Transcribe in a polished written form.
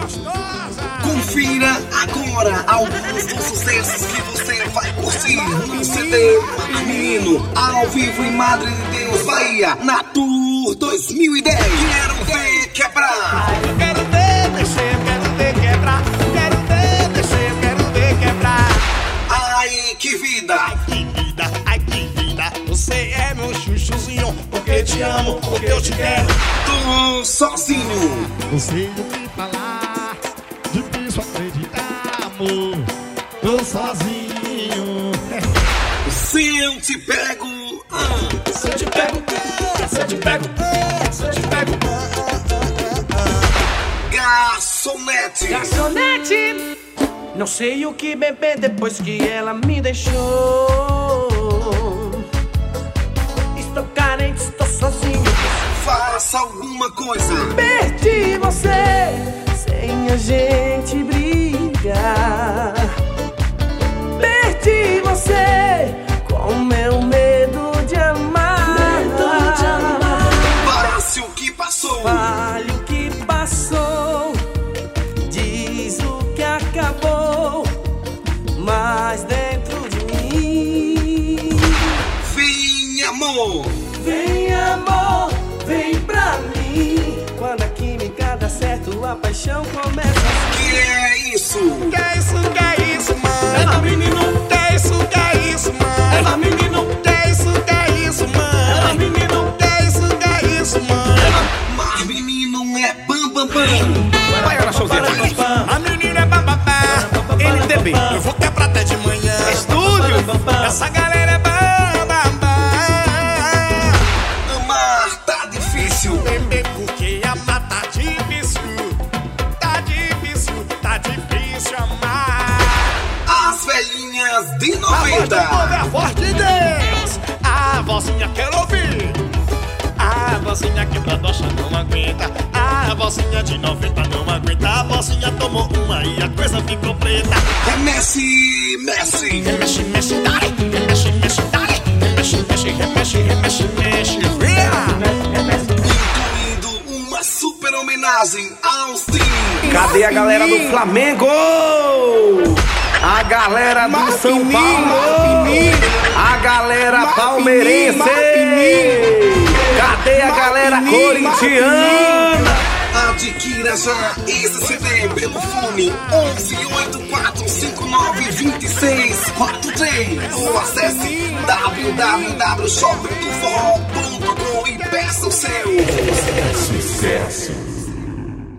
Confira agora alguns dos sucessos que você vai curtir no CD Menino, ao vivo em Madre de Deus, Bahia, na Tour 2010. Quero ver quebrar. Quero ver descer, quero ver quebrar. Quero ver descer, quero ver quebrar. Ai, que vida! Ai, que vida, ai, que vida. Você é meu chuchuzinho, porque te amo, porque eu te quero. Tô sozinho. Não sei o que falar, difícil acreditar, amor. Tô sozinho. Se eu te pego, Se eu te pego, se eu te pego, se eu te pego. garçonete. Garçonete, não sei o que beber depois que ela me deixou. Estou carente, estou sozinho. Faça alguma coisa. Perdi você sem a gente brigar. Perdi você com meu medo de amar. Passe o que passou. Fale o que passou, diz o que acabou, mas dentro de mim. Vem, amor. Vem amor, vem pra mim. Quando a química dá certo, a paixão começa. Que é isso? Que é isso, mano? Ela menino, Que é isso, mano? ela menino, Que é isso, mano? ela menino. Que é isso, mano? Mas menino é bam bam bam. Vai, olha, showzinho. A menina é bababá. NTB. Eu vou quebrar até de manhã. Estúdio. Essa galera é bababá. Amar tá difícil. Bebê, porque amar tá difícil. Tá difícil, tá difícil amar. As velhinhas de A voz do povo é 90. a voz de Deus. A vozinha quero ouvir. A vozinha quebradocha não aguenta. A vozinha de 90 não aguenta. A vozinha tomou uma e a coisa ficou preta. É Messi, Messi. Remexe, mexe, dale. Remexe, mexe, dale. Remexe, mexe, remexe, remexe, mexe. Incluindo uma super homenagem aos times. Cadê a galera do Flamengo? A galera do São Paulo? A galera palmeirense? Cadê a galera corintiana? Adquira já esse CD pelo fone 1184592643 ou acesse www.shopdoforró.com e peça o seu. Sucesso.